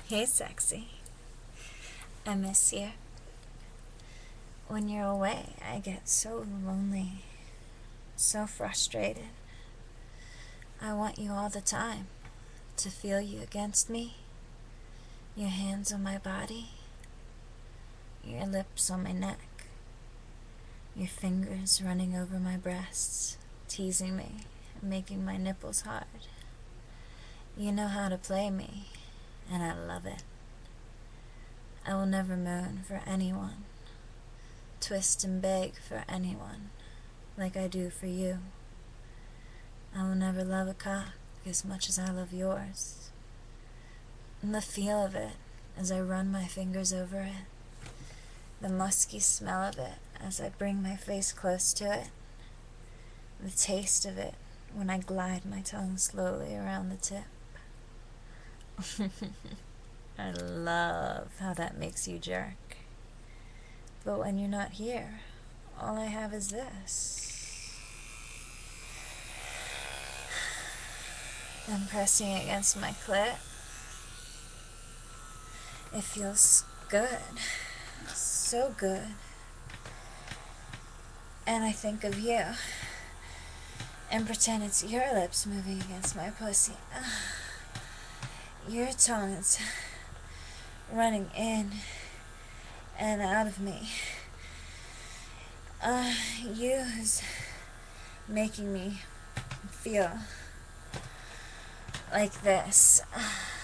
Hey, sexy. I miss you. When you're away, I get so lonely, so frustrated. I want you all the time, to feel you against me, your hands on my body, your lips on my neck, your fingers running over my breasts, teasing me, and making my nipples hard. You know how to play me, and I love it. I will never moan for anyone, twist and beg for anyone, like I do for you. I will never love a cock as much as I love yours. And the feel of it as I run my fingers over it, the musky smell of it as I bring my face close to it, the taste of it when I glide my tongue slowly around the tip. I love how that makes you jerk. But when you're not here, all I have is this. I'm pressing against my clit. It feels good. So good. And I think of you. And pretend it's your lips moving against my pussy. Your tongue's running in and out of me. You's making me feel like this.